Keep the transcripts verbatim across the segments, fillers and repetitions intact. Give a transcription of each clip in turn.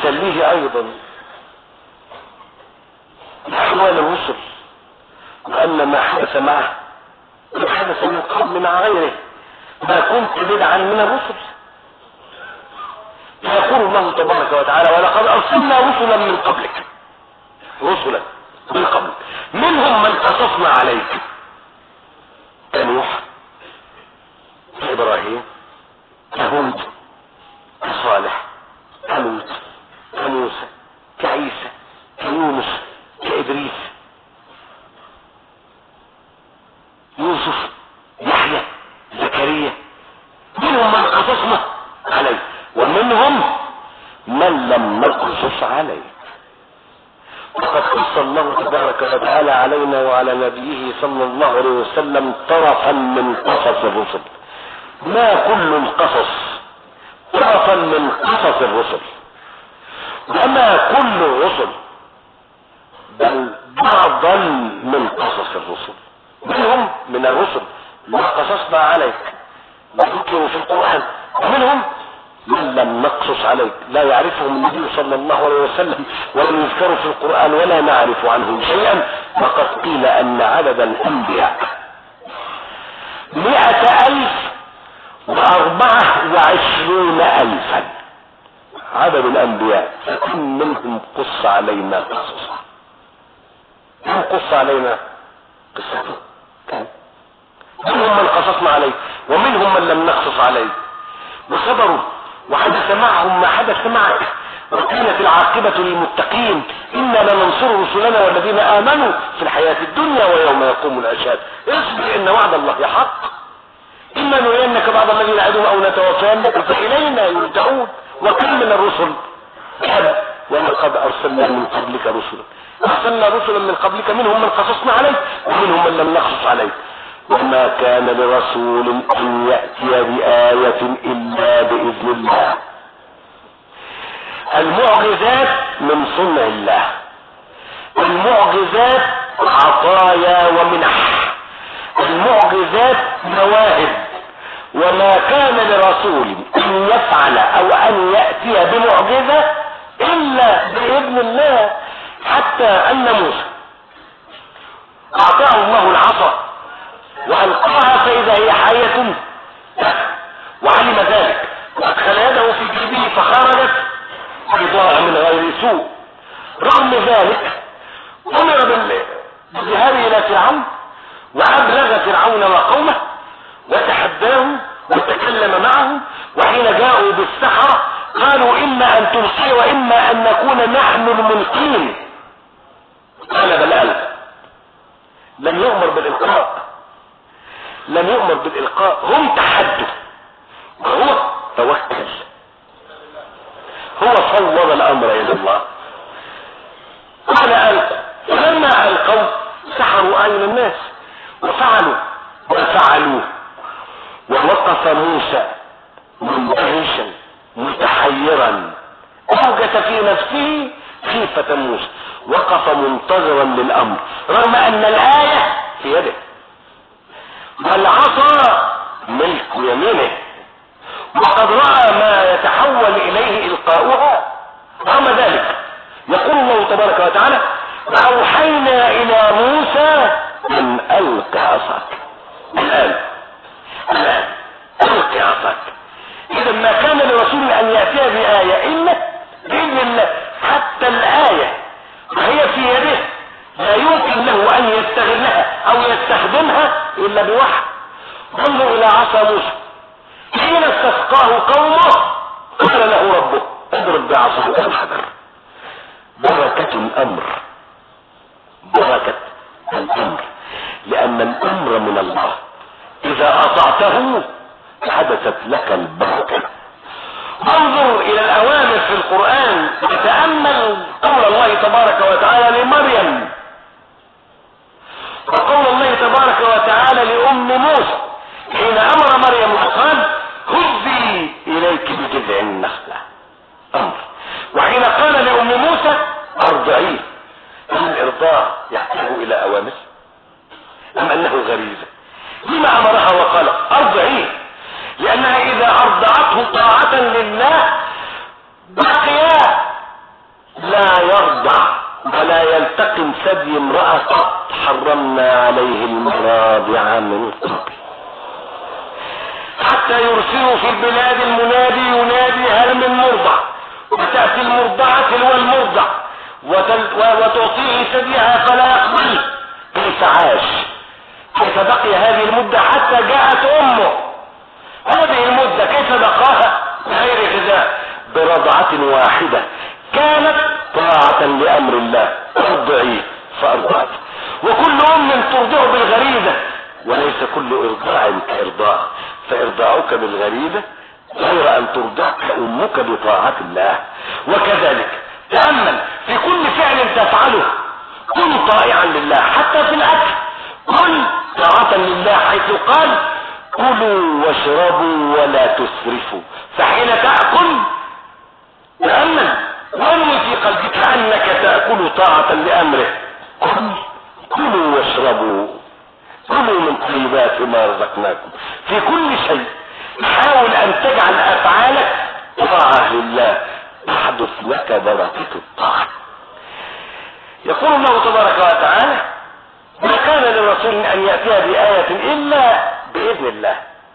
يسليه ايضا احوال الرسل وان ما حدث معه قد حدث من قبل مع غيره، ما كنت بدعا من الرسل. فيقول الله تبارك وتعالى ولقد ارسلنا رسلا من قبلك، رسلا من قبل منهم من قصصنا عليك كنوح كابراهيم كهود كصالح كلوط كموسى كعيسى كيونس كإدريس يوسف يحيى زكريا، منهم من قصصنا عليه ومنهم من لم نقصص عليه. وقد قص الله تبارك وتعالى علينا وعلى نبيه صلى الله عليه وسلم طرفا من قصص الرسل، ما كل القصص، طرفا من قصص الرسل، وما كل الرسل بل بعضا من قصص الرسل. منهم من الرسل ما قصصنا عليك ما ذكروا في القرآن، ومنهم من لم نقصص عليك لا يعرفهم النبي صلى الله عليه وسلم ولم يذكروا في القرآن ولا نعرف عنهم شيئا. وقد قيل ان عدد الانبياء مئة الف واربعة وعشرون الفا، عدد الانبياء فكم منهم قص علينا قصصا، كم قص علينا قصته كم، منهم من قصصنا عليه ومنهم من لم نقصص عليه، وصبروا وحدث معهم ما حدث معك وكانت العاقبة للمتقين. إنا لننصر رسلنا والذين آمنوا في الحياة الدنيا ويوم يقوم الأشهاد. اصبر إن وعد الله حق، إما نرينك بعض الذين نعدهم أو نتوفينك فإلينا يرجعون. وكم من الرسل كذب ولقد أرسلنا من قبلك رسلا، أرسلنا رسلا من قبلك منهم من قصصنا عليه ومنهم من لم نقصص عليه. وما كان لرسول ان يأتي بآية الا باذن الله. المعجزات من صنع الله، المعجزات عطايا ومنح، المعجزات مواهب. وما كان لرسول ان يفعل او ان يأتي بمعجزة الا باذن الله. حتى ان موسى اعطاه الله العصا والقاها فاذا هي حية وعلم ذلك وادخل يده في جيبه فخرجت بضاعة من غير سوء. رغم ذلك امر بالذهاب الى فرعون وابلغ فرعون وقومه وتحداهم وتكلم معهم. وحين جاءوا بالسحرة قالوا اما ان تلقي واما ان نكون نحن الملقين. قال بل ألقى. لم يؤمر بالإلقاء، لم يؤمر بالإلقاء، هم تحدوا وهو توكل، هو فوض الأمر إلى الله. قال ألقى، فلما ألقوا سحروا أعين الناس وفعلوا وفعلوه. ووقف موسى مندهشا متحيرا أوجس في نفسه خيفة موسى، وقف منتظرا للأمر رغم أن الآية في يده والعصا ملك يمينه وقد رأى ما يتحول إليه إلقاؤها. رغم ذلك يقول الله تبارك وتعالى وأوحينا إلى موسى أن ألق عصاك. الآن الآن ألق عصاك. إذا ما كان لرسول أن يأتي بآية إلا بإذن الله. حتى الآية وهي في يده لا يمكن له أن يستغلها أو يستخدمها إلا بوحي. انظر إلى عصا موسى حين استسقاه قومه قال له ربه اضرب بعصاك الحجر. بركة الأمر، بركة الأمر، لأن الأمر من الله إذا أطعته حدثت لك البركة. انظر الى الاوامر في القرآن وتأمل قول الله تبارك وتعالى لمريم وقول الله تبارك وتعالى لأم موسى حين امر مريم وقال هزي اليك بجذع النخلة امر. وحين قال لأم موسى ارضعيه، هل الارضاع يحتاج الى اوامر ام انه غريزة؟ لما امرها وقال ارضعيه؟ لانها اذا ارضعته طاعة لله بقي ما يلتقم ثدي امرأة قط حرمنا عليه المراضع من قبل. حتى يرسلوا في البلاد المنادي ينادي هل من مرضع، وتأتي المرضعة تلو المرضع وتعطيه ثديها فلا يقبل. كيف عاش؟ كيف بقي هذه المدة حتى جاءت امه؟ هذه المدة كيف بقاها بغير غذاء؟ برضعة واحدة كانت طاعة لامر الله. ارضعيه فارضعت. وكل ام ترضع بالغريزة، وليس كل ارضاع كارضاع، فارضاعك بالغريزة غير ان ترضعك امك بطاعة الله. وكذلك تأمل في كل فعل تفعله كن طائعا لله، حتى في الاكل كن طاعة لله، حيث قال كلوا واشربوا ولا تسرفوا. فحين تأكل تأمل وانوي في قلبك انك تأكل طاعة لامره. كل كلوا واشربوا، كلوا من طيبات ما رزقناكم. في كل شيء حاول ان تجعل افعالك طاعة لله، تحدث لك بركة الطاعة. يقول الله تبارك وتعالى ما كان للرسول ان يأتي بآية الا باذن الله.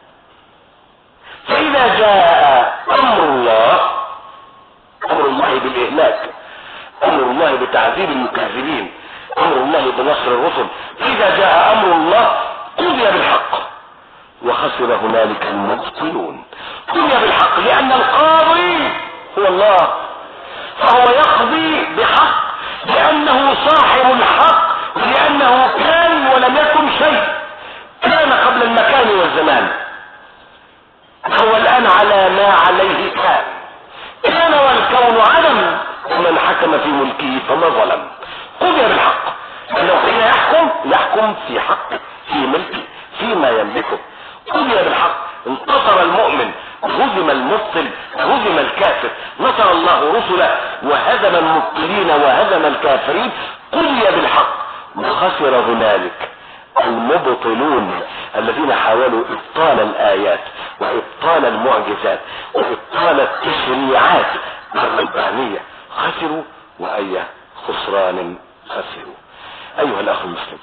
فاذا جاء امر الله، امر الله بالاهلاك، امر الله بتعذيب المكذبين، امر الله بنصر الرسل، اذا جاء امر الله قضي بالحق وخسر هنالك المبطلون. قضي بالحق لان القاضي هو الله، فهو يقضي بحق لانه صاحب الحق، ولانه كان ولم يكن شيء، كان قبل المكان والزمان، هو الان على ما عليه كان، كان والكون عدم، ومن حكم في ملكه فما ظلم. قضي بالحق، لو حين يحكم يحكم في حقه، في ملكه، فيما يملكه. قضي بالحق، انتصر المؤمن، هزم المبطل، هزم الكافر، نصر الله رسله وهزم المبطلين وهزم الكافرين. قضي بالحق وخسر هنالك المبطلون الذين حاولوا ابطال الايات وابطال المعجزات وابطال التشريعات الربانية، خسروا واي خسران خسروا. ايها الاخ المسلم،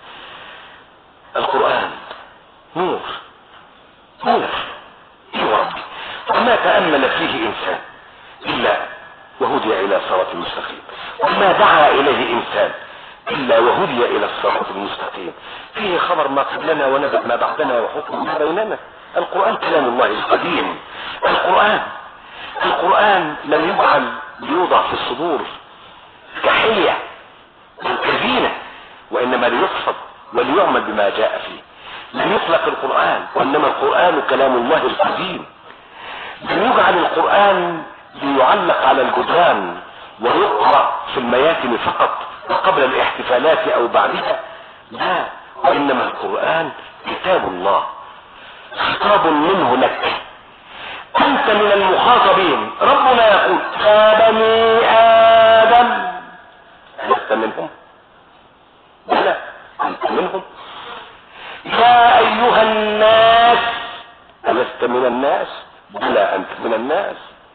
القرآن نور نور يا ربي، وما تأمل فيه انسان الا وهدي الى صراط المستقيم، وما دعا اليه انسان الا وهدي الى الصراط المستقيم. فيه خبر ما قبلنا ونبأ ما بعدنا وحكم ما بيننا. القرآن كلام الله القديم. القرآن القرآن لم يجعل ليوضع في الصدور كحلية كزينة، وانما ليحفظ وليعمل بما جاء فيه. لم يخلق القرآن، وانما القرآن كلام الله القديم. لم يجعل القرآن ليعلق على الجدران ويقرأ في المياتم فقط وقبل الاحتفالات او بعدها، لا، وانما القرآن كتاب الله، خطاب منه لك، انت من المخاطبين. ربنا يقول يا بني ادم ألست منهم؟ بلى انت منهم. يا ايها الناس ألست من الناس؟ بلى انت من الناس.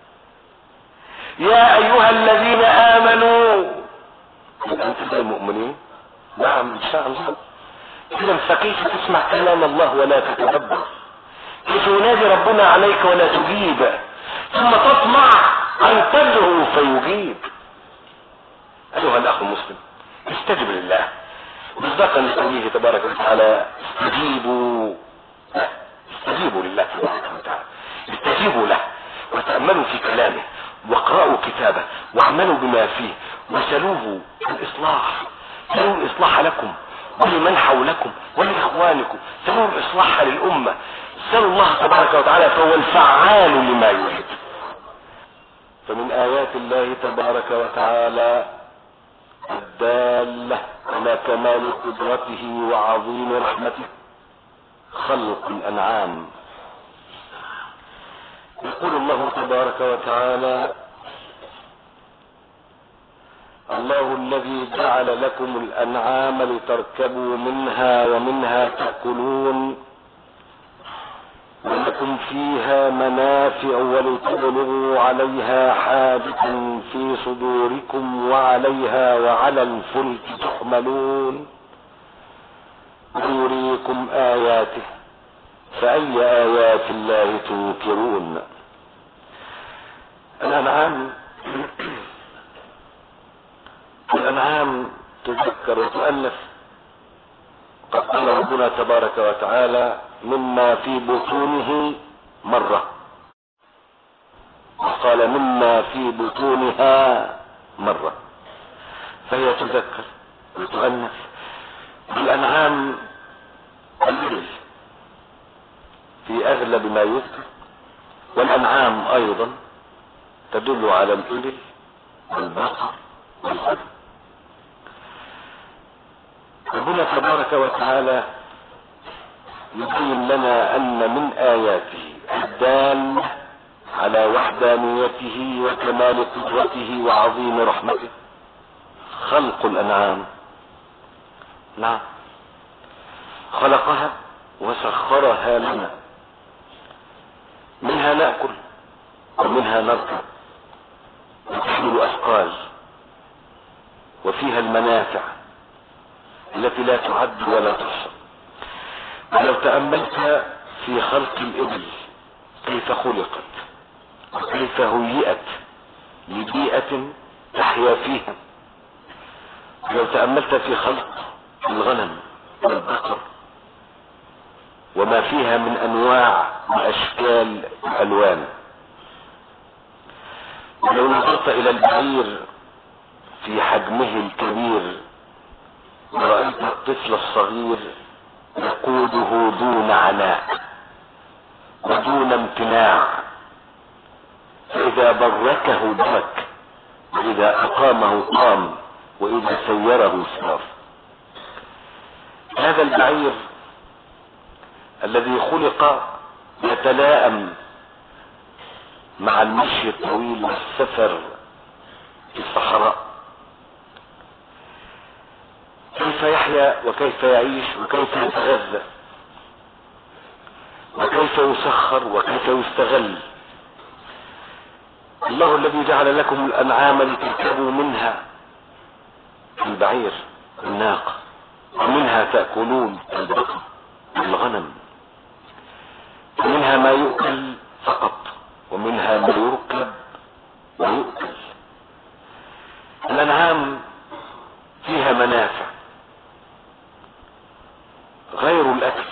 يا ايها الذين امنوا، انت من المؤمنين؟ نعم ان شاء الله. اذا فكيف تسمع كلام الله ولا تتدبر؟ كيف ينادي ربنا عليك ولا تجيب، ثم تطمع ان تدعو فيجيب؟ ايها الاخ المسلم، استجب لله مصداقا لقوله تبارك وتعالى استجيبوا استجيبوا لله تبارك وتعالى، استجيبوا له وتأملوا في كلامه واقرأوا كتابه واعملوا بما فيه وسلوه الاصلاح، سلوا الاصلاح لكم ولمن حولكم ولإخوانكم، سلوا الاصلاح للأمة. سلوا الله تبارك وتعالى فهو الفعال لما يريد. فمن آيات الله تبارك وتعالى الدالة على كمال قدرته وعظيم رحمته خلق الأنعام. يقول الله تبارك وتعالى الله الذي جعل لكم الأنعام لتركبوا منها ومنها تأكلون ولكم فيها منافع ولتبلغوا عليها حاجة في صدوركم وعليها وعلى الفلك تحملون يريكم آياته فأي آيات الله تنكرون. الأنعام الأنعام تذكر وتؤلف. قد قال ربنا تبارك وتعالى مما في بطونه مرة، وقال مما في بطونها مرة، فهي تذكر وتؤنث. الأنعام الإبل في أغلب ما يذكر، والأنعام أيضا تدل على الإبل والبقر والغنم. ربنا تبارك وتعالى يبين لنا أن من آياته الدالة على وحدانيته وكمال قدرته وعظيم رحمته خلق الأنعام. نعم، خلقها وسخرها لنا، منها نأكل ومنها نركب وتحمل أثقال، وفيها المنافع التي لا تعد ولا تحصى. ولو تأملت في خلق الإبل كيف خلقت وكيف هيئت لبيئة تحيا فيها، ولو تأملت في خلق الغنم والبقر وما فيها من أنواع وأشكال وألوان، ولو نظرت إلى البعير في حجمه الكبير ورأيت الطفل الصغير يقوده دون عناء ودون امتناع، فإذا بركه برك، وإذا أقامه قام، وإذا سيره سار. هذا البعير الذي خلق يتلائم مع المشي الطويل والسفر في الصحراء، كيف يحيا وكيف يعيش وكيف يتغذى وكيف يسخر وكيف يستغل. الله الذي جعل لكم الأنعام لتركبوا منها البعير الناقة، ومنها تأكلون البقر الغنم، ومنها ما يؤكل فقط ومنها ما يركب ويؤكل. الأنعام فيها منافع غير الأكل،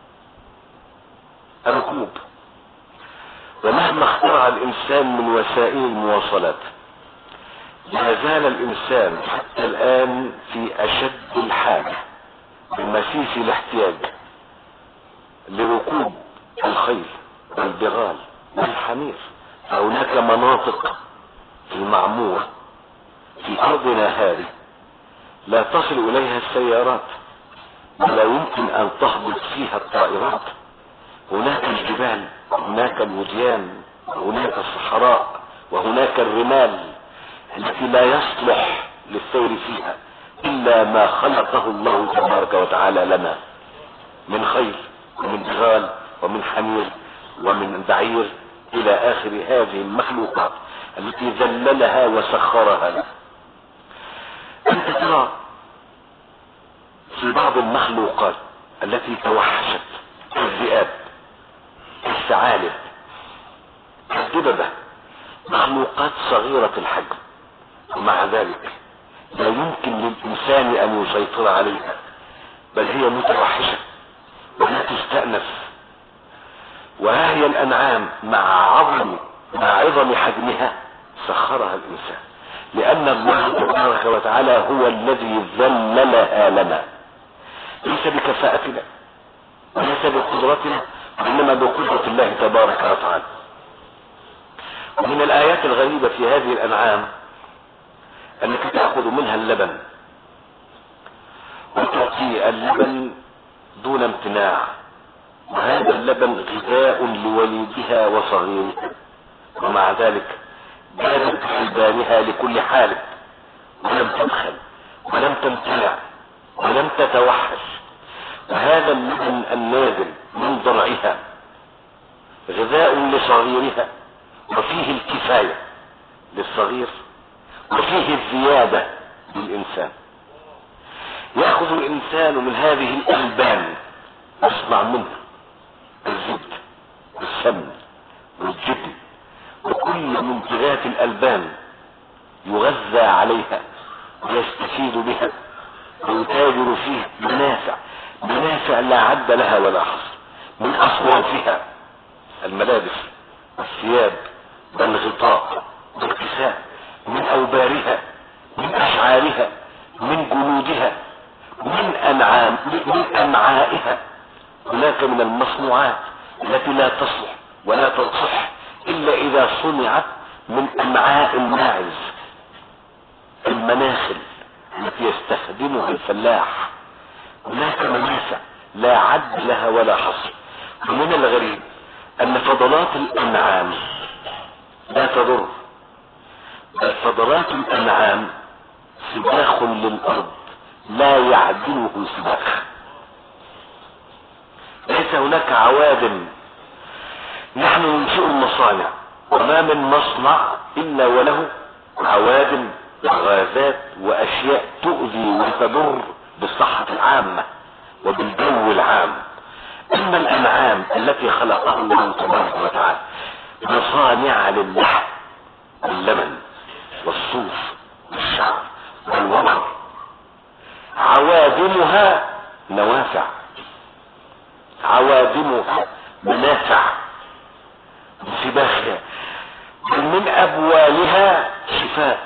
الركوب. ومهما اخترع الإنسان من وسائل المواصلات لا زال الإنسان حتى الآن في أشد الحاجة بمسيس الاحتياج لركوب الخيل والبغال والحمير. فهناك مناطق في المعمورة في أرضنا هذه لا تصل إليها السيارات ولا يمكن أن تهبط فيها الطائرات. هناك الجبال وهناك الوديان وهناك الصحراء وهناك الرمال التي لا يصلح للسير فيها إلا ما خلقه الله تبارك وتعالى لنا من خيل ومن بغال ومن حمير ومن بعير إلى آخر هذه المخلوقات التي ذللها وسخرها لنا. أنت ترى في بعض المخلوقات التي توحشت كالذئاب كالثعالب كالدببة، مخلوقات صغيرة الحجم، ومع ذلك لا يمكن للإنسان أن يسيطر عليها، بل هي متوحشة ولا تستأنف. وها هي الأنعام مع عظم مع عظم حجمها سخرها الإنسان، لأن الله تبارك وتعالى هو الذي ذللها لنا، ليس بكفاءتنا وليس بقدرتنا، وإنما بقدرة الله تبارك وتعالى. ومن الآيات الغريبة في هذه الأنعام أنك تأخذ منها اللبن وتعطي اللبن دون امتناع، وهذا اللبن غذاء لوليدها وصغيرها، ومع ذلك جادت بحلبانها لكل حال، ولم تبخل ولم تمتنع ولم تتوحش. وهذا اللبن النازل من ضرعها غذاء لصغيرها وفيه الكفاية للصغير وفيه الزيادة للإنسان. يأخذ الإنسان من هذه الألبان يصنع منها الزبد والسمن والجبن وكل منتجات الألبان، يغذى عليها ويستفيد بها ويتاجر فيها منافع منافع لا عد لها ولا حصر، من أصوافها الملابس والثياب والغطاء والكساء، من أوبارها، من أشعارها، من جلودها، من أنعام من أمعائها. هناك من المصنوعات التي لا تصلح ولا تصح إلا إذا صنعت من أمعاء الماعز، المناخل التي يستخدمها الفلاح. هناك منافع لا عد لها ولا حصر. ومن الغريب أن فضلات الأنعام لا تضر، بل فضلات الأنعام سباخ للأرض لا يعدله سباخ. ليس هناك عوادم. نحن ننشئ المصانع، وما من مصنع إلا وله عوادم وغازات وأشياء تؤذي وتضر بالصحة العامة وبالجو العام. أما الأنعام التي خلقها الله تبارك وتعالى مصانع للحم واللبن والصوف والشعر والوبر، عوادمها نوافع، عوادمها منافع بسباخها، بل من أبوالها شفاء.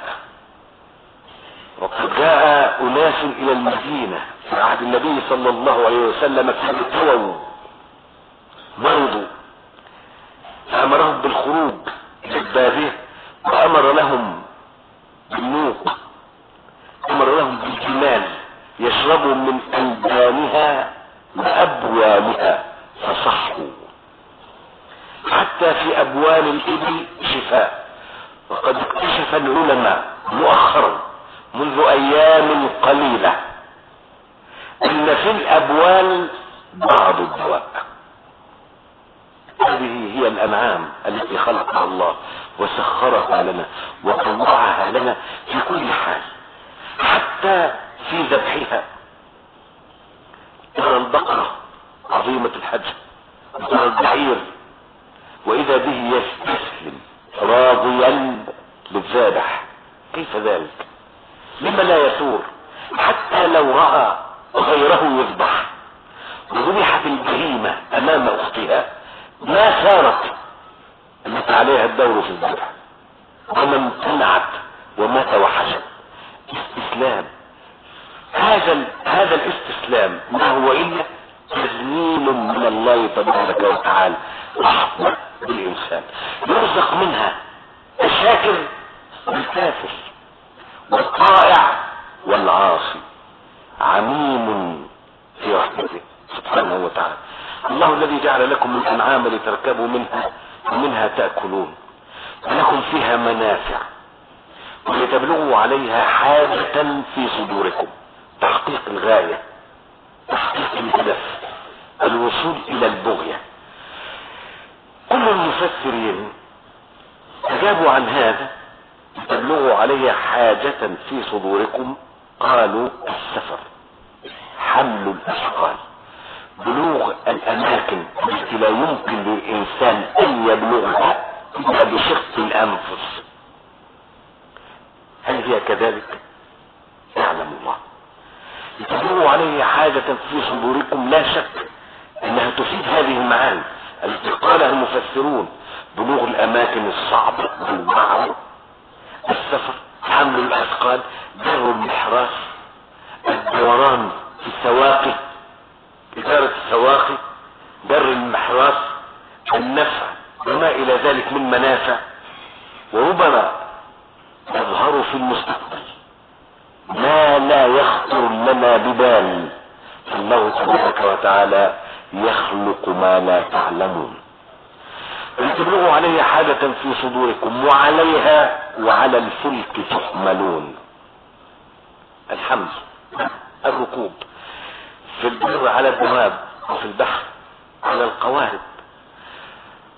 وقد جاء أناس إلى المدينة في عهد النبي صلى الله عليه وسلم فارتووا مرضوا، فأمرهم بالخروج إلى البادية وأمر لهم بالنوق، أمر لهم بالجمال يشربوا من ألبانها وأبوالها فصحوا. حتى في أبوال الإبل شفاء. وقد اكتشف العلماء مؤخرا منذ أيام قليلة أن في الأبوال بعض الدواء. هذه هي الأنعام التي خلقها الله وسخرها لنا وطوعها لنا في كل حال، حتى في ذبحها. ترى البقرة عظيمة الحجم وترى البعير وإذا به يستسلم راضيا للذابح. كيف ذلك؟ لما لا يثور؟ حتى لو رأى غيره يذبح وذبحت البهيمة أمام أختها ما ثارت التي عليها الدور في الذبح وما امتنعت وما توحشت. استسلام. هذا هذا الاستسلام ما هو إلا تذليل من الله تبارك وتعالى، رحمة بالإنسان. يرزق منها الشاكر والكافر والطائع والعاصي، عميم في رحمته سبحانه وتعالى. الله الذي جعل لكم الأنعام لتركبوا منها ومنها تأكلون ولكم فيها منافع ولتبلغوا عليها حاجة في صدوركم. تحقيق الغاية، تحقيق الهدف، الوصول إلى البغية. كل المفسرين أجابوا عن هذا. تبلغوا عليها حاجة في صدوركم قالوا السفر، حمل الأثقال، بلوغ الأماكن التي لا يمكن للإنسان أن يبلغها إلا بشق الأنفس. هل هي كذلك؟ يعلم الله. تبلغوا عليه حاجة في صدوركم لا شك أنها تفيد هذه المعاني التي قالها المفسرون: بلوغ الأماكن الصعبة والمعروف، السفر، حمل الأثقال، جر المحراث، الدوران في السواقي، إدارة السواقي، جر المحراث، النفع وما إلى ذلك من منافع. وربما يظهر في المستقبل ما لا يخطر لنا ببال، فالله تبارك وتعالى يخلق ما لا تعلمون. لتبلغوا عليه حاجة في صدوركم وعليها وعلى الفلك تحملون. الحمل، الركوب في البر على الدواب وفي البحر على القوارب.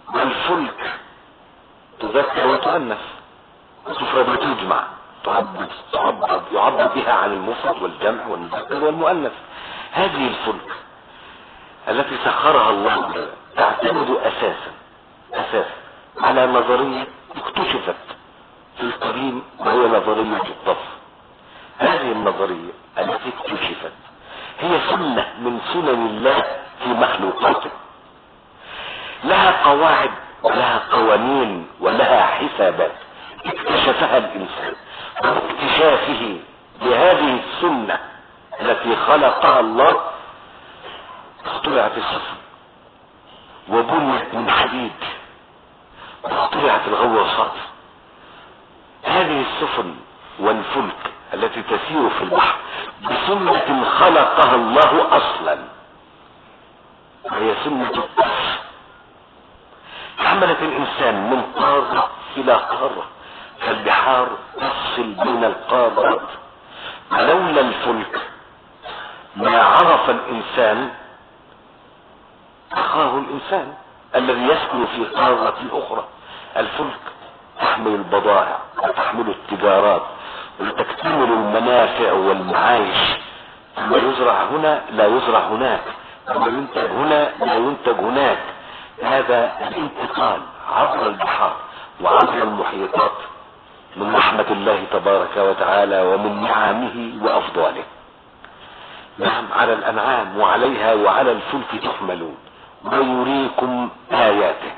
والفلك تذكر وتؤنث وتفرد وتجمع، تعبد تعبد يعبد بها عن المفرد والجمع والمذكر والمؤنث. هذه الفلك التي سخرها الله تعتمد اساسا اساسا على نظرية اكتشفت في القديم وهي نظرية الطف. هذه النظرية التي اكتشفت هي سنة من سنن الله في مخلوقاته، لها قواعد ولها قوانين ولها حسابات اكتشفها الانسان. باكتشافه لهذه السنة التي خلقها الله اخترعت السفن وبنيت من حديد واخترعت الغواصات. هذه السفن والفلك التي تسير في البحر بسنة خلقها الله اصلا، وهي سنة الطف. حملت الانسان من قارة الى قارة كالبحار تفصل بين القارات. ولولا الفلك ما عرف الانسان اخاه الانسان الذي يسكن في قارة اخرى. الفلك تحمل البضائع وتحمل التجارات وتكتمل المنافع والمعايش. ما يزرع هنا لا يزرع هناك، وما ينتج هنا لا ينتج هناك. هذا الانتقال عبر البحار وعبر المحيطات من رحمة الله تبارك وتعالى ومن نعمه وافضاله. نعم، على الانعام وعليها وعلى الفلك تحملون ويريكم اياته.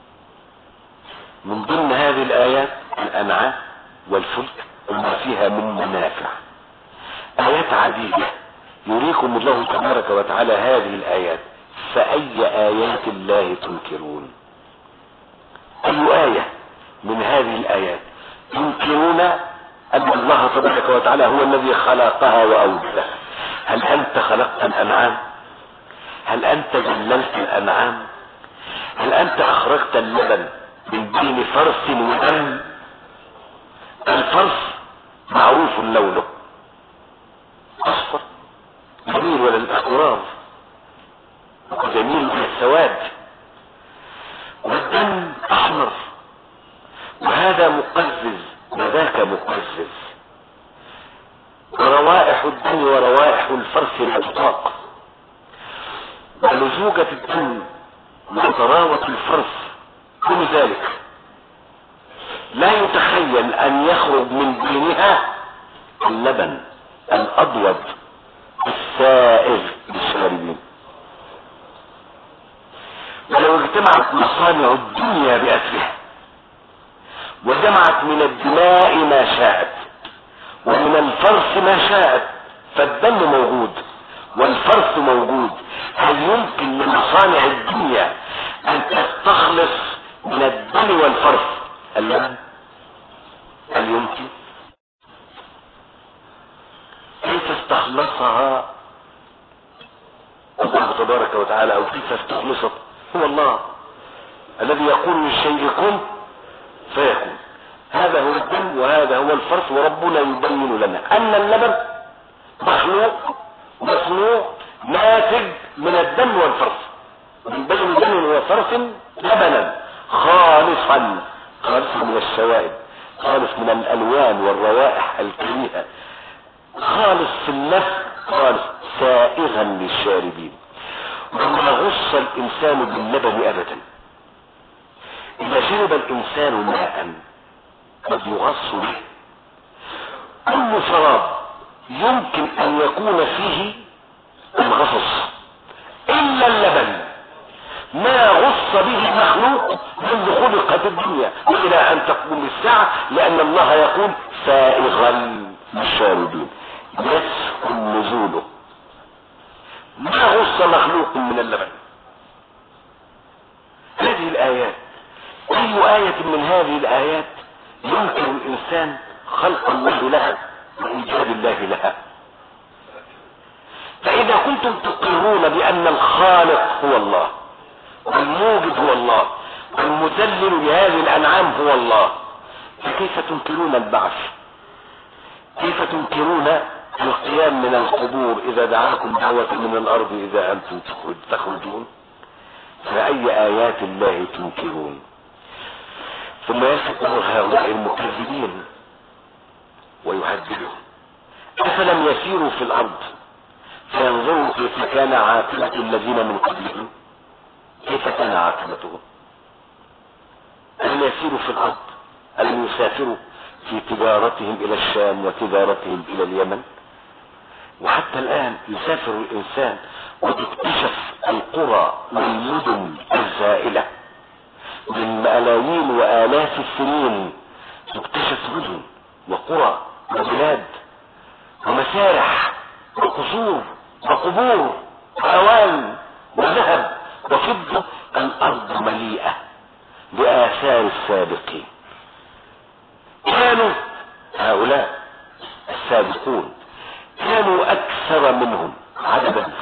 من ضمن هذه الايات الانعام والفلك وما فيها من منافع. ايات عديدة يريكم الله تبارك وتعالى هذه الايات. فاي ايات الله تنكرون؟ اي آية من هذه الايات ينكرون ان الله تبارك وتعالى هو الذي خلقها واوجدها؟ هل انت خلقت الانعام؟ هل انت جللت الانعام؟ هل انت اخرجت اللبن من بين فرث ودم؟ الفرث معروف لونه اصفر جميل ولا الاحمرار وجميل من السواد، والدم احمر، وهذا مقزز وذاك مقزز. وروائح الدم وروائح الفرث لا تطاق، ولزوجة الدم وطراوة الفرث كل ذلك لا يتخيل ان يخرج من بينها اللبن الابيض السائغ للشاربين. ولو اجتمعت مصانع الدنيا بأسرها وجمعت من الدماء ما شاءت ومن الفرث ما شاءت، فالدم موجود والفرث موجود، هل يمكن لمصانع الدنيا ان تستخلص من الدم والفرث اللبن؟ هل يمكن؟ كيف استخلصها الله تبارك وتعالى، او كيف استخلصت؟ هو الله الذي يقول للشيء كن فيكون. هذا هو الدم وهذا هو الفرث، وربنا يبين لنا ان اللبن مخلوق مصنوع ناتج من الدم والفرث، من بين دم وفرث لبنا خالصا خالصا من الشوائب، خالص من الالوان والروائح الكريهه، خالص في النفس، خالص سائغا للشاربين. وما غص الانسان باللبن ابدا. اذا شرب الانسان ماء قد يغص به. كل شراب يمكن ان يكون فيه الغصص الا اللبن، ما غص به مخلوق منذ خلقت الدنيا والى ان تقوم الساعه، لان الله يقول سائغا للشاربين يسهل نزوله. ما غص مخلوق من اللبن. هذه الايات، اي آية من هذه الايات يمكن الانسان خلق الله لها وايجاد الله لها؟ فاذا كنتم تقرون بان الخالق هو الله والموجد هو الله والمذلل لهذه الانعام هو الله، فكيف تنكرون البعث؟ كيف تنكرون القيام من القبور اذا دعاكم دعوة من الارض اذا انتم تخرجون؟ فأي آيات الله تنكرون. ثم يسأل هؤلاء المكذبين ويهددهم: أفلم يسيروا في الأرض فينظروا كيف كان عاقبة الذين من قبلهم؟ كيف كان عاقبتهم؟ ألم يسيروا في الأرض؟ ألم يسافروا في تجارتهم إلى الشام وتجارتهم إلى اليمن؟ وحتى الآن يسافر الإنسان وتكتشف القرى والمدن الزائلة من ملايين وآلاف السنين، تكتشف مدن وقرى وبلاد ومسارح وقصور وقبور وأوان وذهب وفضة. الأرض مليئة بآثار السابقين. كانوا هؤلاء السابقون كانوا أكثر منهم عددا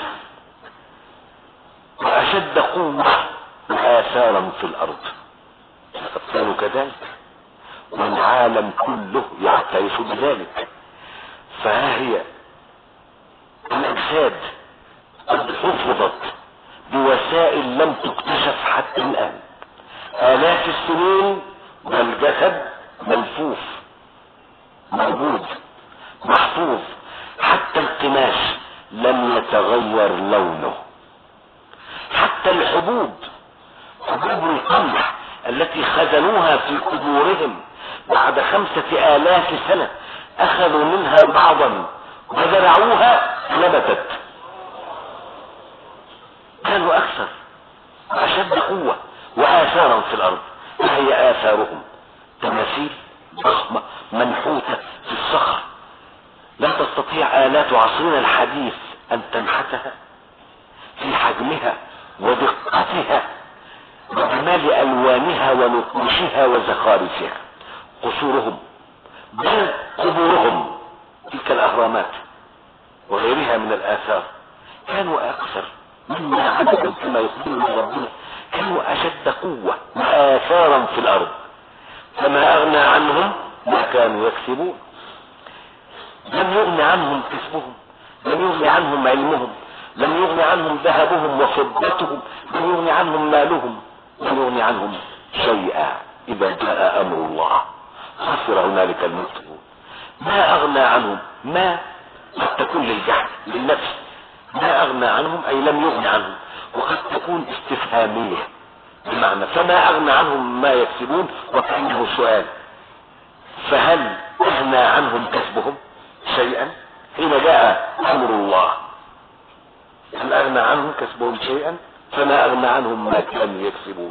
وأشد قوة وآثارا في الأرض، لقد كانوا كذلك والعالم كله يعترف بذلك. فها هي الأجساد قد حفظت بوسائل لم تكتشف حتى الآن، آلاف السنين والجسد ملفوف موجود محفوظ، حتى القماش لم يتغير لونه، حتى الحبوب حبوب القمح التي خزنوها في قبورهم بعد خمسة آلاف سنة أخذوا منها بعضا وزرعوها نبتت. كانوا أكثر وأشد قوة وآثارا في الأرض. وهي آثارهم تماثيل ضخمة منحوتة في الصخر لا تستطيع آلات عصرنا الحديث أن تنحتها في حجمها ودقتها وجمال ألوانها ونقوشها وزخارفها. قصورهم بل قبورهم تلك الأهرامات وغيرها من الآثار كانوا أكثر مما عددا كما يخبرنا ربنا، كانوا أشد قوة وآثارا في الأرض، فما أغنى عنهم ما كانوا يكسبون. لم يغني عنهم كسبهم، لم يغني عنهم علمهم، لم يغني عنهم ذهبهم وفضتهم، لم يغني عنهم مالهم، لم يغني عنهم شيئا. إذا جاء أمر الله خسر هنالك المبطلون. ما أغنى عنهم، ما قد تكون للجهل للنفس، ما أغنى عنهم أي لم يغني عنهم، وقد تكون استفهامية بمعنى فما أغنى عنهم ما يكسبون، وكأنه سؤال. فهل أغنى عنهم كسبهم شيئا حين جاء أمر الله؟ هل أغنى عنهم كسبهم شيئا؟ فما أغنى عنهم ما كانوا يكسبون.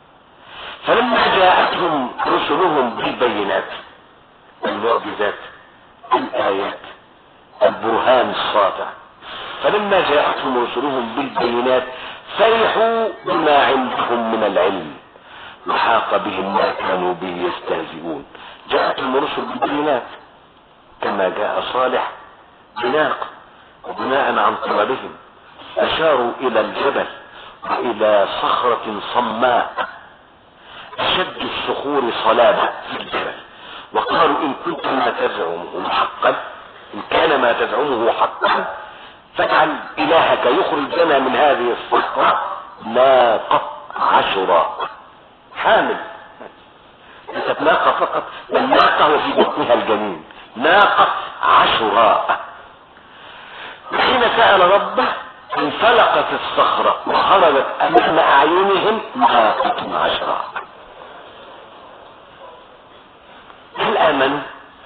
فلما جاءتهم رسلهم بالبينات المعجزات الآيات البرهان الساطع، فلما جاءتهم رسلهم بالبينات فرحوا بما عندهم من العلم وحاق بهم ما كانوا به يستهزئون. جاءتهم الرسل بالبينات كما جاء صالح بناق، وبناء عن طلبهم أشاروا إلى الجبل وإلى صخرة صماء أشد الصخور صلابة في الجبل، وقالوا إن كنت ما تزعمه حقا، إن كان ما تزعمه حقا فاجعل إلهك يخرج لنا من هذه الصخرة ناقة عشراء حامل. ليست ناقة فقط، الناقة وفي بطنها الجنين، ناقة عشراء. حين سأل ربه انفلقت الصخرة وخرجت أمام أعينهم ناقة عشراء. هل آمنوا؟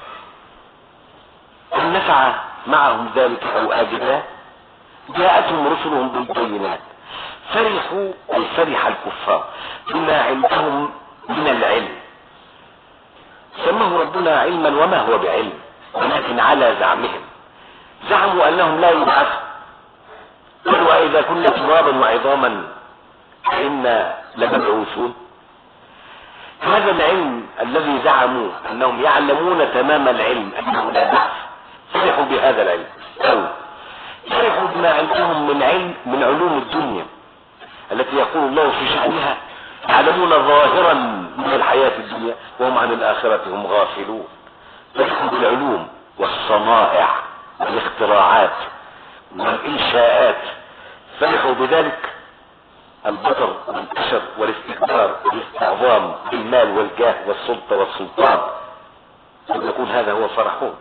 هل نفع معهم ذلك أو أجدا؟ جاءتهم رسلهم بالبينات فرحوا أي فرح الكفار بما عندهم من العلم، سماه ربنا علما وما هو بعلم، ولكن على زعمهم. زعموا أنهم لا يبعثوا، قالوا إذا كنا ترابا وعظاما فإنا لمبعوثون. هذا العلم الذي زعموا أنهم يعلمون تمام العلم أنه لا بعث، فرحوا بهذا العلم أو فرحوا بما عندهم من علم من علوم الدنيا التي يقول الله في شأنها يعلمون ظاهرا من الحياة الدنيا وهم عن الآخرة هم غافلون. فرحوا بالعلوم والصنائع والاختراعات والإنشاءات، فرحوا بذلك البطر والكشر والاستكبار والاستعظام بالمال والجاه والسلطة والسلطان، قد يكون هذا هو فرحهم.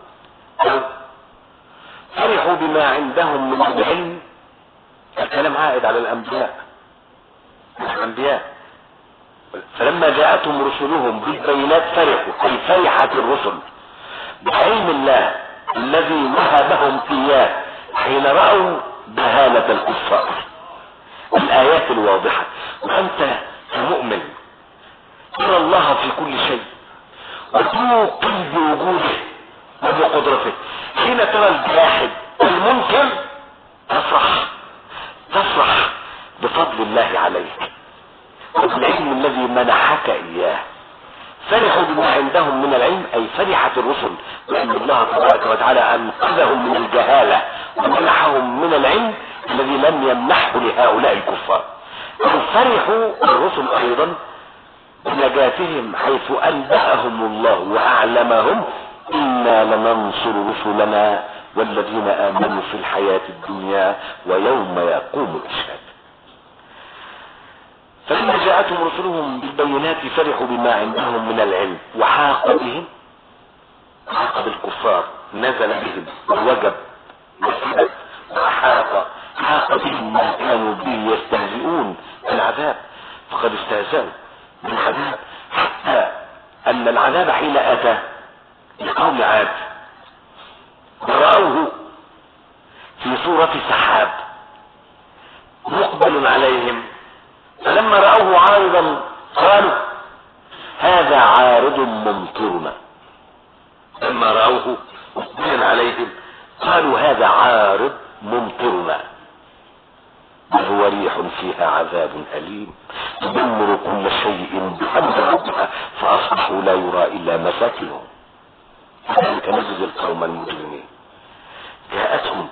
فرحوا بما عندهم من العلم، الكلام عائد على الانبياء الانبياء فلما جاءتهم رسلهم بالبينات فرحوا، اي فرحت الرسل بعلم الله الذي وهبهم اياه حين رأوا بهالة الكفار، الآيات الواضحة. وأنت كمؤمن ترى الله في كل شيء وتوقن بوجوده وبقدرته. حين ترى الجاحد المنكر تفرح تفرح بفضل الله عليك وبالعلم الذي منحك إياه. فرحوا بما عندهم من العلم، أي فرحت الرسل بأن الله تبارك وتعالى أنقذهم من الجهالة ومنحهم من العلم الذي لم يمنحه لهؤلاء الكفار. فرحوا الرسل أيضا بنجاتهم حيث أنبأهم الله وأعلمهم إنا لننصر رسلنا والذين آمنوا في الحياة الدنيا ويوم يقوم الأشهاد. فلما جاءتهم رسلهم بالبينات فرحوا بما عندهم من العلم وحاق بهم، حاق بالكفار، نزل بهم ووجب وثبت وحاق حاق بهم ما كانوا به يستهزئون العذاب، فقد استهزأوا بالعذاب حتى أن العذاب حين أتى لقوم عاد ورأوه في صورة سحاب مقبل عليهم، فلما رأوه عارضا قالوا هذا عارض ممطرنا. لما رأوه مقبلا عليهم قالوا هذا عارض ممطرنا، بل هو ريح فيها عذاب أليم تدمر كل شيء بأمر ربها فأصبحوا لا يرى إلا مساكنهم كذلك نجزي القوم المجرمين. جاءتهم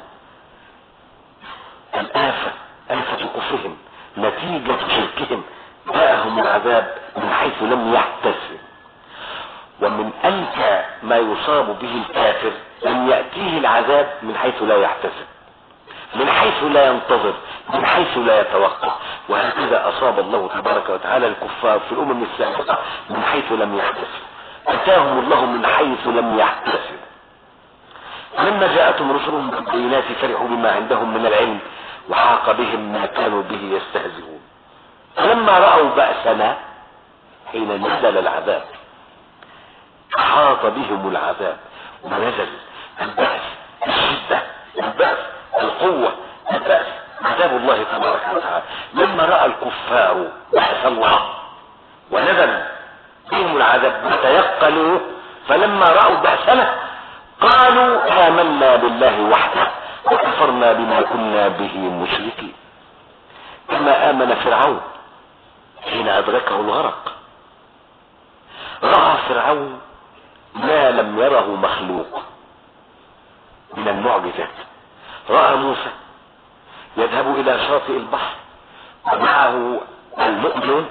الآفة، آفة كفرهم نتيجة شركهم، جاءهم العذاب من حيث لم يحتسب. ومن أنكى ما يصاب به الكافر أن يأتيه العذاب من حيث لا يحتسب، من حيث لا ينتظر، من حيث لا يتوقع. وهكذا أصاب الله تبارك وتعالى الكفار في الأمم السابقة من حيث لم يحتسب، أتاهم الله من حيث لم يحتسب. لما جاءتهم رسلهم بالبينات فرحوا بما عندهم من العلم وحاق بهم ما كانوا به يستهزئون. فلما رأوا بأسنا حين نزل العذاب أحاط بهم العذاب ونزل البأس، الشدة، البأس، القوة، البأس، عذاب الله تبارك وتعالى. لما رأى الكفار بأس الله ونزل بهم العذاب وتيقنوا، فلما رأوا بأسنا قالوا آمنا بالله وحده وكفرنا بما كنا به مشركين. كما آمن فرعون حين أدركه الغرق، رأى فرعون ما لم يره مخلوق من المعجزات. رأى موسى يذهب إلى شاطئ البحر ومعه المؤمن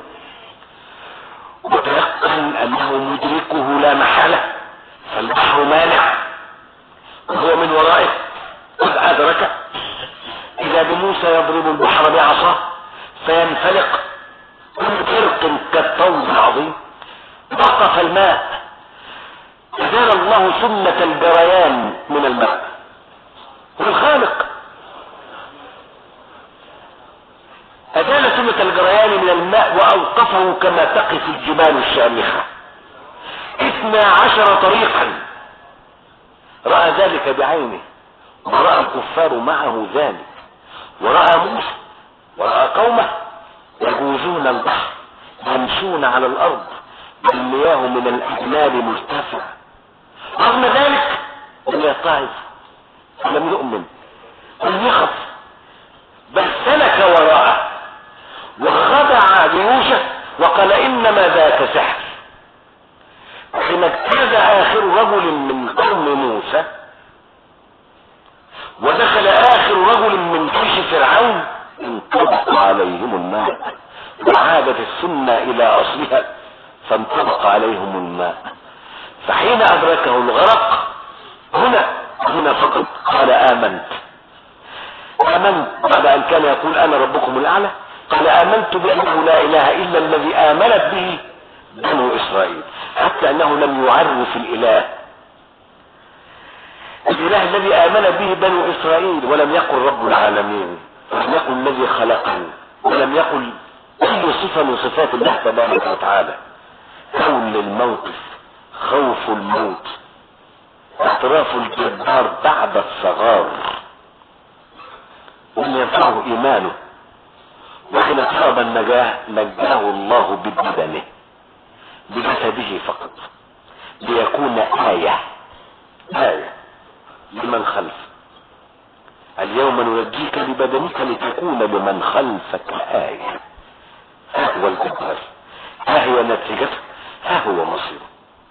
وتيقن أنه مدركه لا محالة، فالبحر مانع وهو من ورائه قد أدركه. إذا بموسى يضرب البحر بعصاه فينفلق كل فرق كالطود العظيم، وقف الماء، أدار الله سنة الجريان من الماء، هو الخالق أدار سنة الجريان من الماء وأوقفه كما تقف الجبال الشامخة اثنا عشر طريقا. رأى ذلك بعينه ورأى الكفار معه ذلك، ورأى موسى ورأى قومه يجوزون البحر يمشون على الأرض والمياه من الأجمال مرتفعة. رغم ذلك لم يتعظ ولم يؤمن ولم يخف، بل سلك وراءه وخدع جيوشه وقال إنما ذاك سحر. وحين اجتاز آخر رجل من قوم موسى ودخل آخر رجل من جيش فرعون انطبق عليهم الماء، وعادت السنة إلى أصلها فانطبق عليهم الماء. فحين أدركه الغرق هنا هنا فقط قال آمنت آمنت بعد أن كان يقول أنا ربكم الأعلى، قال آمنت بأنه لا إله إلا الذي آمنت به بنو إسرائيل، حتى أنه لم يعرف الإله الإله الذي آمن به بنو إسرائيل، ولم يقل رب العالمين، ولم يقل الذي خلقه، ولم يقل أي صفة من صفات الله تبارك وتعالى. كون الموقف، خوف الموت، اعتراف الجبار بعد الصغار، وأن ينفعه إيمانه، وحين طلب النجاة نجاه الله ببدنه بجسده فقط ليكون آية آية لمن خلف. اليوم ننجيك ببدنك لتكون لمن خلفك آية. ها هو الجبار، ها هي نتيجته، ها هو مصيره.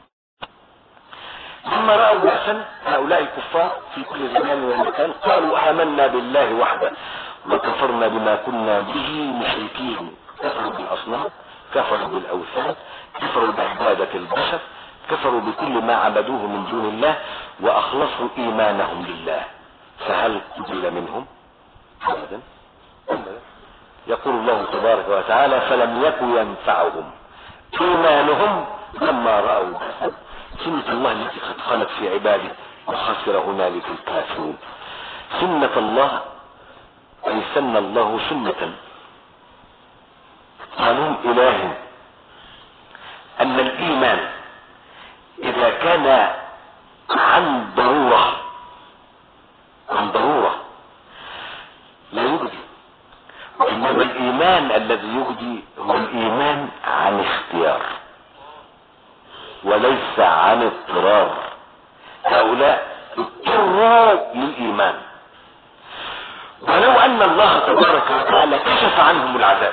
لما رأوا بأسا هؤلاء الكفار في كل زمان ومكان قالوا آمنا بالله وحده وكفرنا بما كنا به مشركين. كفروا بالأصنام، كفروا بالأوثان، كفروا بعبادة البشر، كفروا بكل ما عبدوه من دون الله، وأخلصوا إيمانهم لله. فهل قبل منهم؟ أبدا. يقول الله تبارك وتعالى فلم يكن ينفعهم إيمانهم لما رأوا بأسا. سنة الله التي قد خلت في عباده وخسر هنالك الكافرون. سنة الله أي سن الله سنة، قانون إلهي، أن الإيمان إذا كان عن ضرورة عن ضرورة لا يجدي، وإنما الإيمان الذي يجدي هو الإيمان عن اختيار وليس عن اضطرار. هؤلاء اضطروا للإيمان، ولو أن الله تبارك وتعالى كشف عنهم العذاب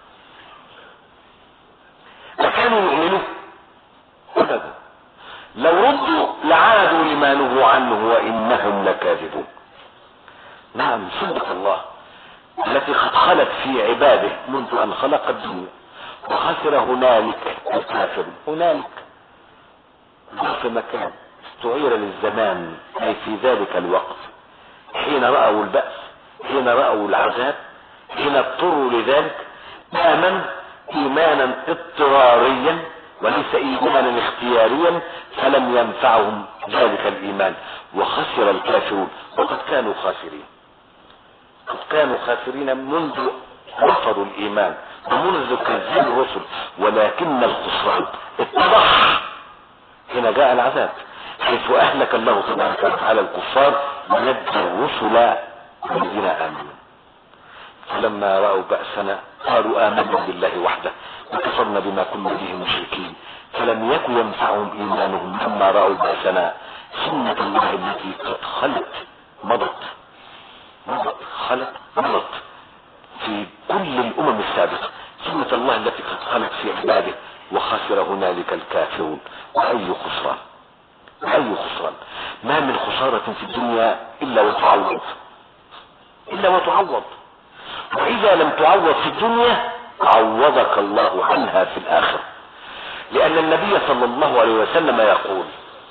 لكانوا يؤمنون أبدا. لو ردوا لعادوا لما نهوا عنه وإنهم لكاذبون. نعم، سنة الله التي قد خلت في عباده منذ أن خلق الدنيا، وخسر هنالك الكافر. هنالك ظرف مكان استعير للزمان، أي في ذلك الوقت حين رأوا البأس، حين رأوا العذاب، حين اضطروا لذلك، آمن إيمانا اضطراريا وليس إيمانا اختياريا، فلم ينفعهم ذلك الإيمان وخسر الكافرون. وقد كانوا خاسرين، قد كانوا خاسرين منذ رفضوا الإيمان ومنذ كذب الرسل، ولكن الخسران اتضح حين جاء العذاب، حيث أهلك الله تبارك وتعالى الكفار ونجى الرسل الذين آمنوا. فلما رأوا بأسنا قالوا آمنا بالله وحده وكفرنا بما كنا به مشركين، فلم يكن ينفعهم إيمانهم لما رأوا بأسنا. سنة الله التي قد خلت مضت مضت خلت مضت في كل الأمم السابقة. سنة الله التي قد خلت في عباده وخسر هنالك الكافرون. وأي خسران، أي خسران. ما من خسارة في الدنيا إلا وتعوض إلا وتعوض وإذا لم تعوض في الدنيا عوضك الله عنها في الآخرة. لأن النبي صلى الله عليه وسلم يقول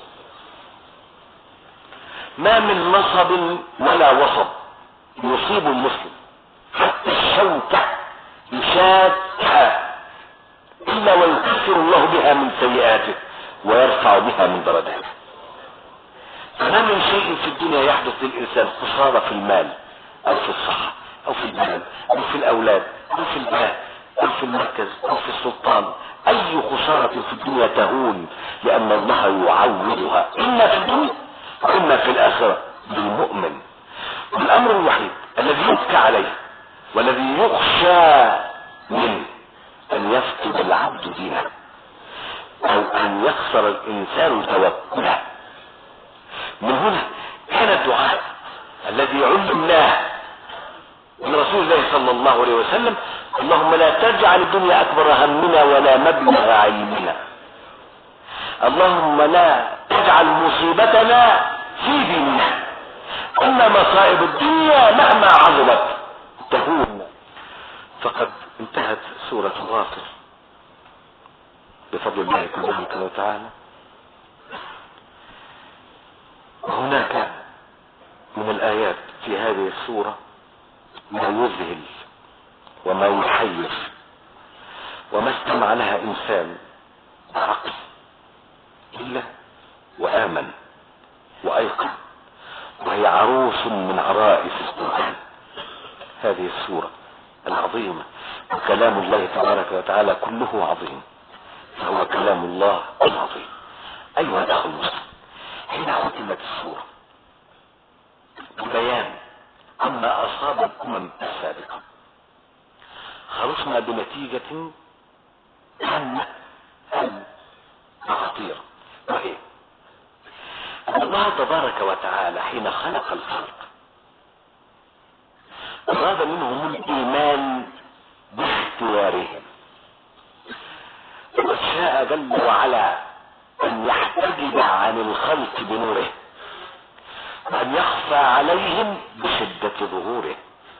ما من نصب ولا وصب يصيب المسلم حتى الشوكة يشاكها إلا ويكفر الله بها من سيئاته ويرفع بها من درجاته. فما من شيء في الدنيا يحدث للإنسان خسارة في المال أو في الصحة أو في البلد أو في الأولاد أو في الجاه أو في المركز أو في السلطان. أي خسارة في الدنيا تهون، لأن الله يعوضها إما في الدنيا وإما في الآخرة بالمؤمن. الأمر الوحيد الذي يبكى عليه والذي يخشى منه أن يفقد العبد دينه أو أن يخسر الإنسان توكله. من هنا كان الدعاء الذي علمناه من رسول الله صلى الله عليه وسلم اللهم لا تجعل الدنيا أكبر همنا ولا مبلغ علمنا، اللهم لا تجعل مصيبتنا في ديننا، إن مصائب الدنيا مهما عظمت تهون. فقد انتهت سورة غافر بفضل الله تبارك وتعالى. وهناك من الآيات في هذه السورة ما يذهل وما يحير وما استمع لها انسان بعقل الا وامن وايقن، وهي عروس من عرائس القرآن. هذه السورة العظيمة وكلام الله تبارك وتعالى كله عظيم، فهو كلام الله العظيم. ايها الاخ المسلم، حين ختمت السورة ببيان عما اصاب الامم السابقة خرجنا بنتيجة هامة هامة خطيرة، وهي ان الله تبارك وتعالى حين خلق الخلق اراد منهم الايمان باختيارهم، وقد شاء جل وعلا ان يحتجب عن الخلق بنوره وان يخفى عليهم بشدة ظهوره.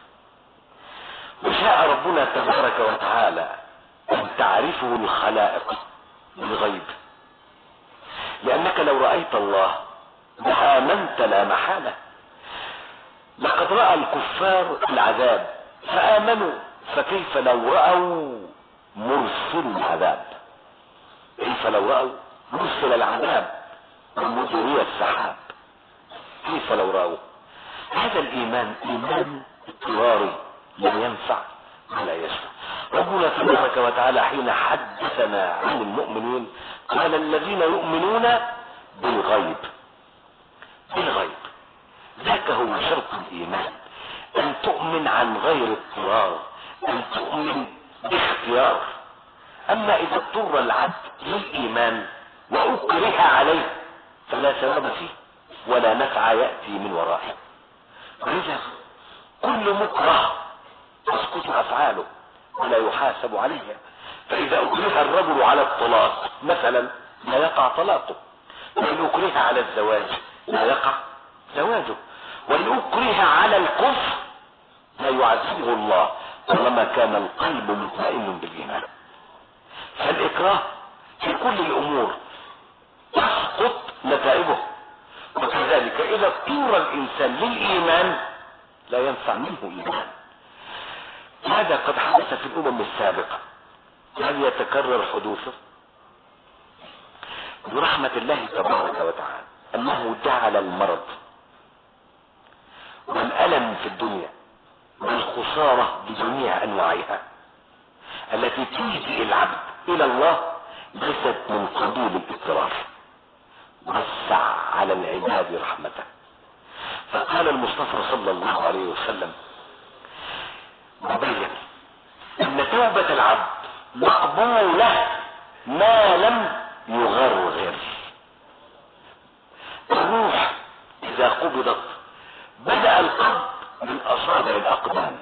وشاء ربنا تبارك وتعالى ان تعرفه الخلائق بالغيب، لانك لو رأيت الله لآمنت لا محالة. لقد رأى الكفار العذاب فآمنوا، فكيف لو رأوا مرسل العذاب؟ كيف لو رأوا مرسل العذاب ومجري السحاب؟ كيف لو رأوا؟ هذا الإيمان إيمان اضطراري لا ينفع ولا يشفع. ربنا تبارك وتعالى حين حدثنا عن المؤمنين قال الذين يؤمنون بالغيب. بالغيب ذاك هو شرط الايمان، ان تؤمن عن غير اضطرار، ان تؤمن باختيار. اما اذا اضطر العبد للايمان واكره عليه فلا ثواب فيه ولا نفع ياتي من ورائه. ولذا كل مكره تسقط افعاله ولا يحاسب عليها. فاذا اكره الرجل على الطلاق مثلا لا يقع طلاقه، وان اكره على الزواج لا يقع زواجه، وان اكره على الكفر لا يعذبه الله طالما كان القلب مطمئن بالايمان. فالاكراه في كل الامور تسقط نتائجه، وكذلك اذا اضطر الانسان للايمان لا ينفع منه ايمان. هذا قد حدث في الامم السابقة، هل يتكرر حدوثه؟ برحمة الله تبارك وتعالى انه جعل المرض والالم في الدنيا والخسارة بجميع انواعها التي تلجئ العبد الى الله ليست من قبيل الاضطرار، وسع على العباد رحمته. فقال المصطفى صلى الله عليه وسلم مبين ان توبة العبد مقبولة ما لم يغرغر. الروح اذا قبضت بدأ القبض من اصابع الاقدام،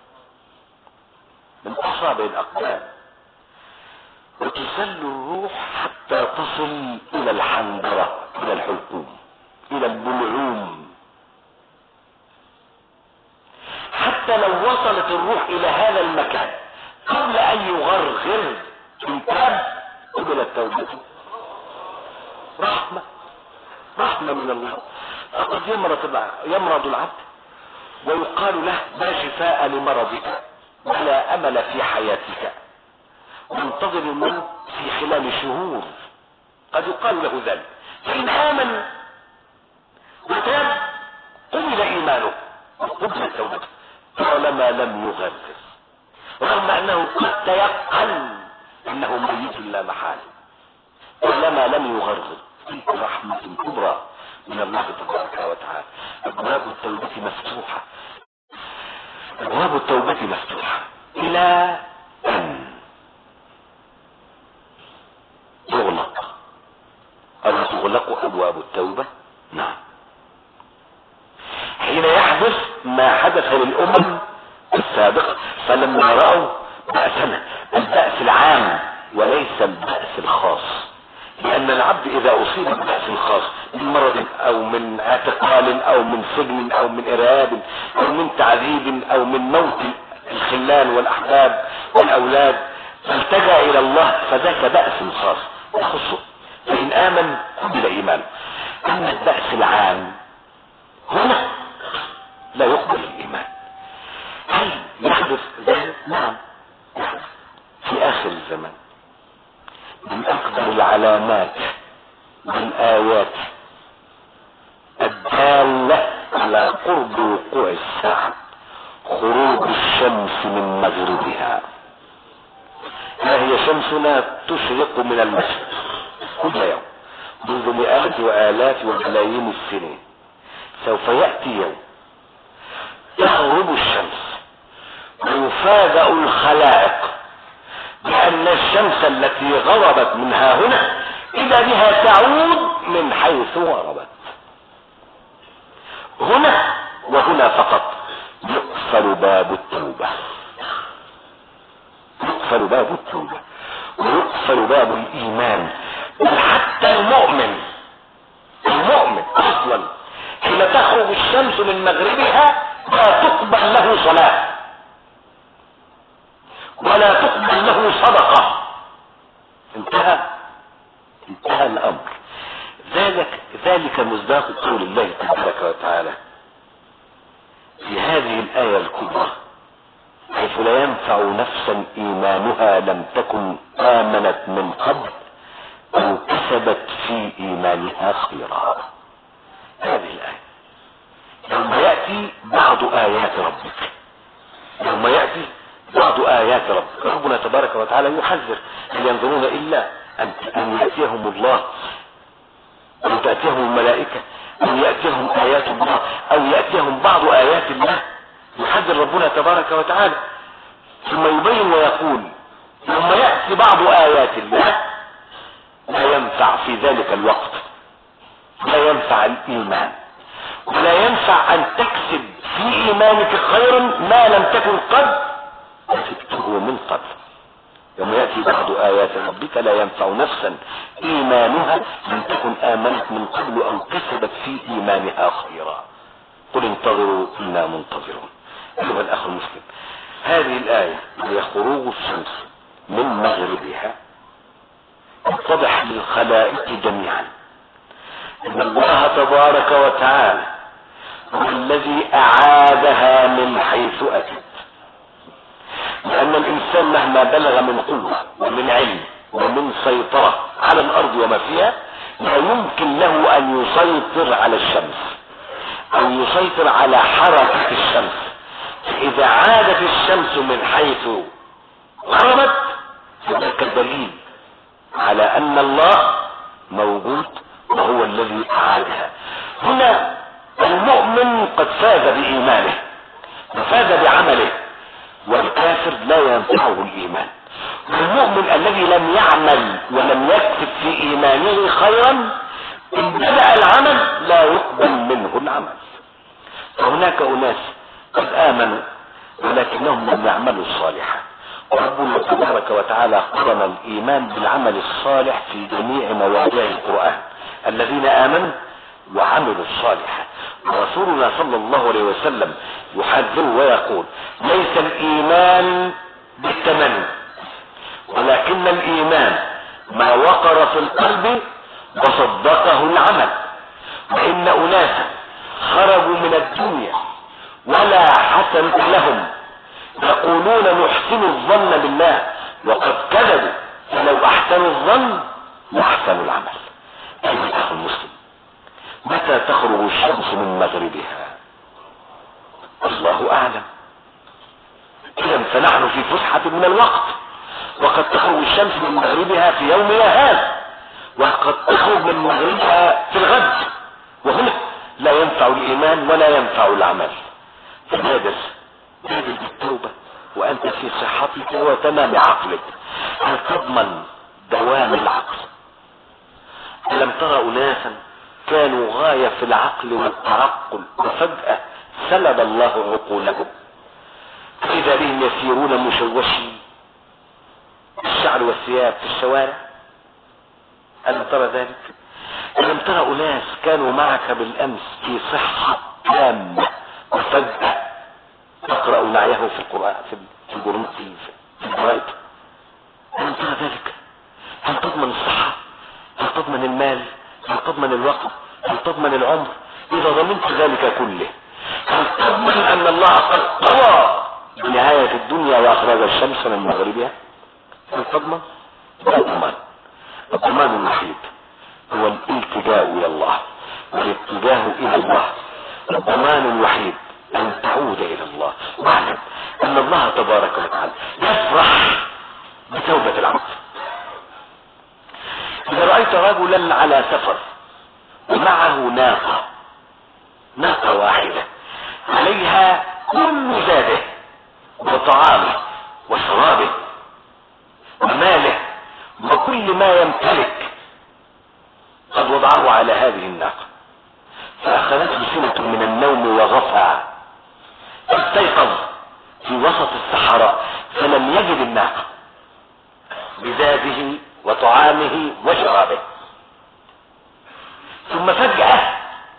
من اصابع الاقدام، وتسل الروح حتى تصل الى الحنجرة، الى الحلقوم، الى البلعوم. حتى لو وصلت الروح الى هذا المكان قبل ان يغرغر انتاب قبلت توبته. رحمة رحمة من الله. فقد يمرض يمرض العبد ويقال له لا شفاء لمرضك ولا امل في حياتك، وانتظر الموت في خلال شهور، قد يقال له ذلك. فان امن وتاب قبل ايمانه وقبلت توبته طالما لم يغرغر، رغم انه قد تيقن انه ميت لا محاله، طالما لم يغرغر. تلك رحمة كبرى من الله تبارك وتعالى. ابواب التوبة مفتوحة، ابواب التوبة مفتوحة الى ان تغلق. ألا تغلق ابواب التوبة؟ نعم. حين يحدث ما حدث للامم السابقة فلما رأوا بأسنا البأس العام وليس البأس الخاص، لأن العبد إذا أصيب بالبأس الخاص من مرض أو من اعتقال أو من سجن أو من إرهاب أو من تعذيب أو من موت الخلان والأحباب والأولاد فالتجأ إلى الله فذاك بأس خاص يخصه، فإن آمن قبل إيمانه. أما البأس العام هنا لا يقبل الإيمان. هل يحدث ذلك؟ نعم في اخر الزمان من اكبر العلامات والآيات الدالة على قرب وقوع الساعة خروج الشمس من مغربها. ها هي شمسنا تشرق من المشرق كل يوم منذ مئات وآلاف وملايين السنين. سوف يأتي يوم تغرب الشمس ويفاجأ الخلائق بأن الشمس التي غربت منها هنا إذا بها تعود من حيث غربت. هنا وهنا فقط يقفل باب التوبة، يقفل باب التوبة ويقفل باب الإيمان. بل حتى المؤمن المؤمن أصلا حين تخرج الشمس من مغربها لا تقبل له صلاة ولا تقبل له صدقة. انتهى انتهى الامر. ذلك ذلك مصداق قول الله تبارك وتعالى في هذه الآية الكبرى حيث لا ينفع نفسا ايمانها لم تكن امنت من قبل او كسبت في ايمانها خيرا. هذه الآية يوم يأتي بعض آيات ربك، يوم يأتي بعض آيات ربك. ربنا تبارك وتعالى يحذر هل ينظرون إلا أن, أن يأتيهم الله أو تأتيهم الملائكة أو يأتيهم آيات الله أو يأتيهم بعض آيات الله. يحذر ربنا تبارك وتعالى ثم يبين ويقول يوم يأتي بعض آيات الله لا ينفع في ذلك الوقت، لا ينفع الإيمان ولا ينفع أن تكسب في إيمانك خيرا ما لم تكن قد كسبته من قبل. يوم يأتي بعض آيات ربك لا ينفع نفسا إيمانها لم تكن آمنت من قبل أو كسبت في إيمانها خيرا. قل انتظروا إنا منتظرون. أيها الأخ المسلم، هذه الآية هي خروج الشمس من مغربها اتضح للخلائق جميعا ان الله تبارك وتعالى هو الذي اعادها من حيث اتت. لان الانسان مهما بلغ من قوة ومن علم ومن سيطرة على الارض وما فيها لا يمكن له ان يسيطر على الشمس او يسيطر على حركة الشمس. فاذا عادت الشمس من حيث غربت فذلك دليل على ان الله موجود وهو الذي اعادها. هنا المؤمن قد فاز بايمانه وفاز بعمله والكافر لا ينفعه الايمان. والمؤمن الذي لم يعمل ولم يكسب في ايمانه خيرا ان بدأ العمل لا يقبل منه العمل. فهناك اناس قد امنوا ولكنهم لم يعملوا الصالحات. ربنا تبارك وتعالى قرن الايمان بالعمل الصالح في جميع مواضع القرآن. الذين امنوا وعملوا الصالحات. ورسولنا صلى الله عليه وسلم يحذر ويقول ليس الايمان بالتمني ولكن الايمان ما وقر في القلب وصدقه العمل. وان اناسا خرجوا من الدنيا ولا حسنة لهم يقولون نحسن الظن بالله وقد كذبوا فلو احسنوا الظن لاحسنوا العمل. ايها الاخ المسلم، متى تخرج الشمس من مغربها؟ الله اعلم. اذا فنحن في فسحة من الوقت، وقد تخرج الشمس من مغربها في يومنا هذا وقد تخرج من مغربها في الغد. وهنا لا ينفع الايمان ولا ينفع العمل. فبادر بادر بالتوبة وانت في صحتك وتمام عقلك. هل تضمن دوام العقل؟ ألم ترى اناسا كانوا غاية في العقل والتعقل وفجأة سلب الله عقولهم فإذا بهم يسيرون مشوشي الشعر والثياب في الشوارع؟ ألم ترى ذلك؟ ألم ترى اناس كانوا معك بالامس في صحة تامة وفجأة تقرأ نعيه في القرآن في الجرنة في الجرائد؟ ألم ترى ذلك؟ هل تضمن الصحة؟ هل تضمن المال؟ هل تضمن الوقت؟ هل تضمن العمر؟ إذا ضمنت ذلك كله هل تضمن أن الله قد قضى بنهاية الدنيا واخرج الشمس من مغربها؟ هل تضمن؟ لا تضمن. الضمان الوحيد هو الالتجاء الى الله والاتجاه الى الله. الضمان الوحيد ان تعود الى الله، واعلم ان الله تبارك وتعالى يفرح بتوبة العبد. اذا رأيت رجلا على سفر ومعه ناقة ناقة واحدة عليها كل زاده وطعامه وشرابه وماله وكل ما يمتلك، قد وضعه على هذه الناقة، فأخذته سنة من النوم وغفى، استيقظ في وسط الصحراء فلم يجد الناقة بزاده وطعامه وشرابه، ثم فجأة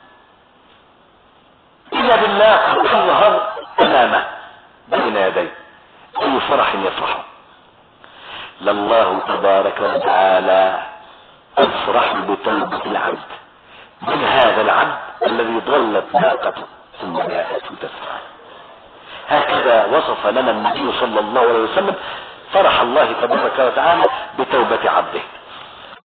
إذا بالناقة تظهر أمامه بين يديه. أي فرح يفرح! لله تبارك وتعالى أفرح بتوبة العبد من هذا العبد الذي ضلت ناقته ثم جاءته تسعى. هكذا وصف لنا النبي صلى الله عليه وسلم فرح الله تبارك وتعالى بتوبة عبده.